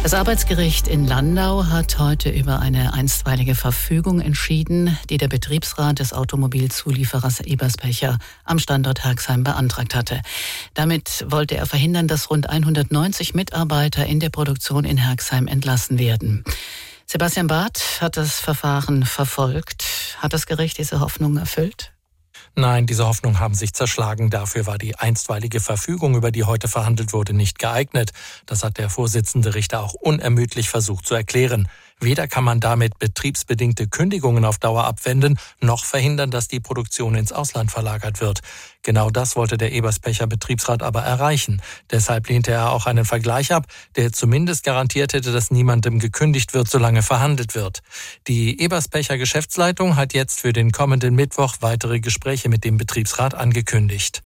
Das Arbeitsgericht in Landau hat heute über eine einstweilige Verfügung entschieden, die der Betriebsrat des Automobilzulieferers Eberspecher am Standort Herxheim beantragt hatte. Damit wollte er verhindern, dass rund 190 Mitarbeiter in der Produktion in Herxheim entlassen werden. Sebastian Barth hat das Verfahren verfolgt. Hat das Gericht diese Hoffnung erfüllt? Nein, diese Hoffnungen haben sich zerschlagen. Dafür war die einstweilige Verfügung, über die heute verhandelt wurde, nicht geeignet. Das hat der Vorsitzende Richter auch unermüdlich versucht zu erklären. Weder kann man damit betriebsbedingte Kündigungen auf Dauer abwenden, noch verhindern, dass die Produktion ins Ausland verlagert wird. Genau das wollte der Eberspecher Betriebsrat aber erreichen. Deshalb lehnte er auch einen Vergleich ab, der zumindest garantiert hätte, dass niemandem gekündigt wird, solange verhandelt wird. Die Eberspecher Geschäftsleitung hat jetzt für den kommenden Mittwoch weitere Gespräche mit dem Betriebsrat angekündigt.